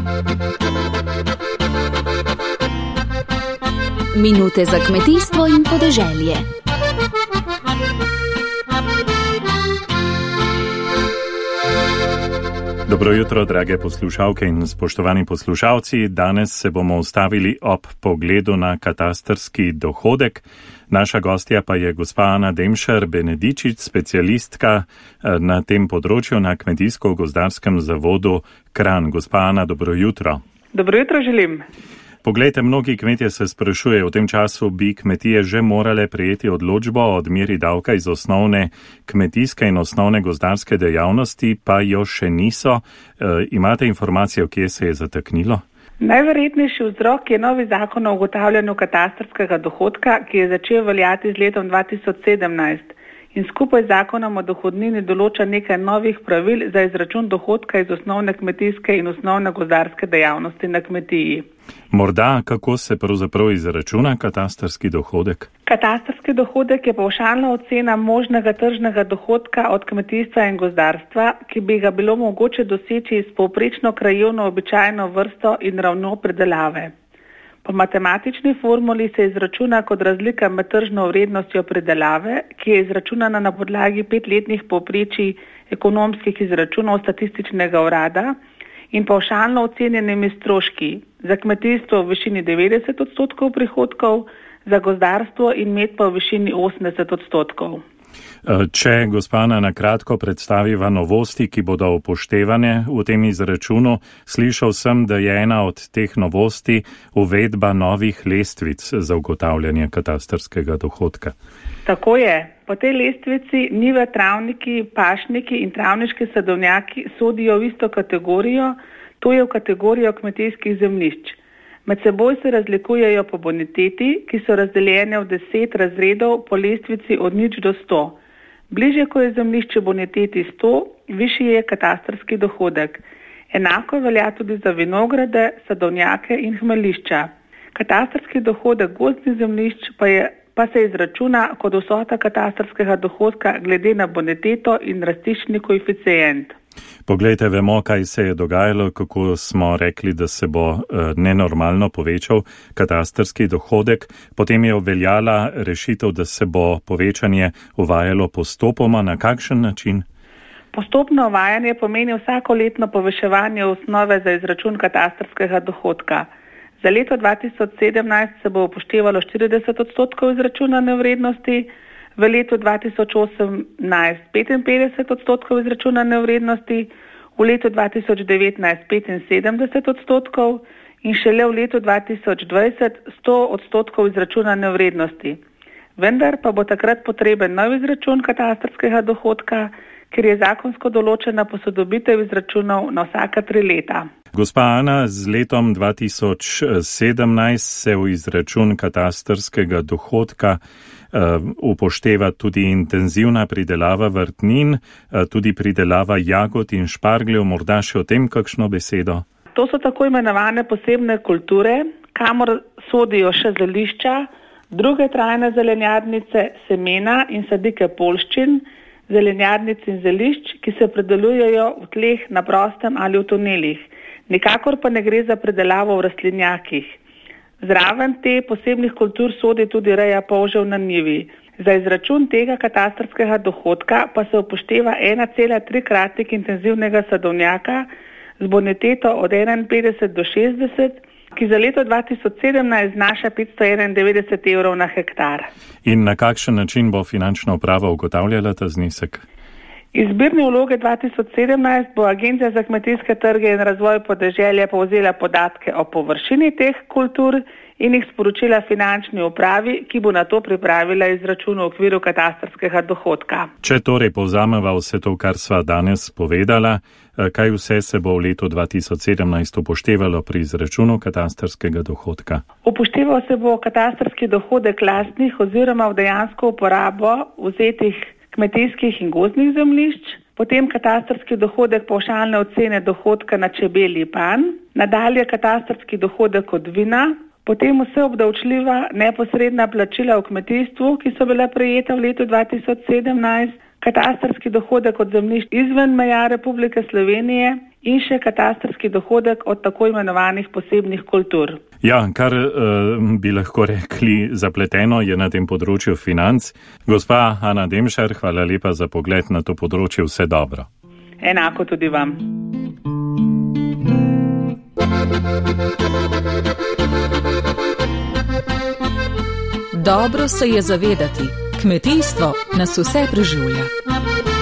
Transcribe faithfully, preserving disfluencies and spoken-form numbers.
Minute za kmetijstvo in podeželje. Dobro jutro, drage poslušalke in spoštovani poslušalci. Danes se bomo ustavili ob pogledu na katastrski dohodek. Naša gostja pa je gospa Ana Demšar Benedičič, specialistka na tem področju na Kmetijsko-gozdarskem zavodu Kranj. Gospa Ana, dobro jutro. Dobro jutro želim. Poglejte, mnogi kmetje se sprašujejo, v tem času bi kmetije že morale prejeti odločbo o odmeri davka iz osnovne kmetijske in osnovne gozdarske dejavnosti, pa jo še niso. E, imate informacijo, kje se je zataknilo? Najverjetnejši vzrok je novi zakon o ugotavljanju katastrskega dohodka, ki je začel veljati z letom dva tisoč sedemnajst in skupaj z zakonom o dohodnini določa nekaj novih pravil za izračun dohodka iz osnovne kmetijske in osnovne gozdarske dejavnosti na kmetiji. Morda, kako se pravzaprav izračuna katastrski dohodek? Katastrski dohodek je pavšalna ocena možnega tržnega dohodka od kmetijstva in gozdarstva, ki bi ga bilo mogoče doseči s povprečno krajevno običajno vrsto in ravno predelave. Po matematični formuli se izračuna kot razlika med tržno vrednostjo predelave, ki je izračunana na podlagi petletnih povprečij ekonomskih izračunov statističnega urada in pavšalno ocenjenimi stroški za kmetijstvo v višini devetdeset odstotkov prihodkov, za gozdarstvo in med pa v višini osemdeset odstotkov. Če gospana na kratko predstaviva novosti, ki bodo upoštevane v tem izračunu, slišal sem, da je ena od teh novosti uvedba novih lestvic za ugotavljanje katastrskega dohodka. Tako je. Po tej lestvici njive, travniki, pašniki in travniški sadovnjaki sodijo v isto kategorijo, to je v kategorijo kmetijskih zemljišč. Med seboj se razlikujejo po boniteti, ki so razdeljene v deset razredov po lestvici od nič do sto. Bliže, ko je zemljišče boniteti sto, višji je katastrski dohodek. Enako velja tudi za vinograde, sadovnjake in hmeljišča. Katastrski dohodek gozdnih zemljišč pa, je, pa se izračuna kot vsota katastrskega dohodka glede na boniteto in rastiščni koeficient. Poglejte, vemo, kaj se je dogajalo, kako smo rekli, da se bo e, nenormalno povečal katastrski dohodek. Potem je obveljala rešitev, da se bo povečanje uvajalo postopoma. Na kakšen način? Postopno uvajanje pomeni vsakoletno povečevanje osnove za izračun katastrskega dohodka. Za leto dva tisoč sedemnajst se bo upoštevalo štirideset odstotkov izračunane vrednosti, v letu dva tisoč osemnajst petinpetdeset odstotkov izračunane vrednosti, v letu dva tisoč devetnajst petinsedemdeset odstotkov in šele v letu dva tisoč dvajset sto odstotkov izračunane vrednosti. Vendar pa bo takrat potreben nov izračun katastrskega dohodka, ker je zakonsko določena posodobitev izračunov na vsaka tri leta. Gospa Ana, z letom dva tisoč sedemnajst se v izračun katastrskega dohodka uh, upošteva tudi intenzivna pridelava vrtnin, uh, tudi pridelava jagod in špargljev. Morda še o tem kakšno besedo? To so tako imenovane posebne kulture, kamor sodijo še zelišča, druge trajne zelenjadnice, semena in sadike poljščin, zelenjadnic in zelišč, ki se predelujejo v tleh na prostem ali v tunelih. Nikakor pa ne gre za predelavo v rastlinjakih. Zraven te posebnih kultur sodi tudi reja polžev na njivi. Za izračun tega katastrskega dohodka pa se upošteva ena cela tri kratnik intenzivnega sadovnjaka z boniteto od enainpetdeset do šestdeset, ki za leto dva tisoč sedemnajst znaša petsto enaindevetdeset evrov na hektar. In na kakšen način bo finančna uprava ugotavljala ta znesek? Iz zbirne vloge dva tisoč sedemnajst bo Agencija za kmetijske trge in razvoj podeželja povzela podatke o površini teh kultur in jih sporočila finančni upravi, ki bo na to pripravila izračun v okviru katastrskega dohodka. Če torej povzameva vse to, kar sva danes povedala, kaj vse se bo v letu dva tisoč sedemnajst upoštevalo pri izračunu katastrskega dohodka? Upošteval se bo katastrski dohodek lastnih oziroma v dejansko uporabo vzetih kmetijskih in gozdnih zemljišč, potem katastrski dohodek pavšalne ocene dohodka na čebelji panj, nadalje katastrski dohodek od vina, potem vse obdavčljiva neposredna plačila v kmetijstvu, ki so bila prejeta v letu dva tisoč sedemnajst, katastrski dohodek od zemljišč izven meja Republike Slovenije in še katastrski dohodek od tako imenovanih posebnih kultur. Ja, kar uh, bi lahko rekli zapleteno je na tem področju financ. Gospa Ana Demšar, hvala lepa za pogled na to področje, vse dobro. Enako tudi vam. Dobro se je zavedati, kmetijstvo nas vse preživlja.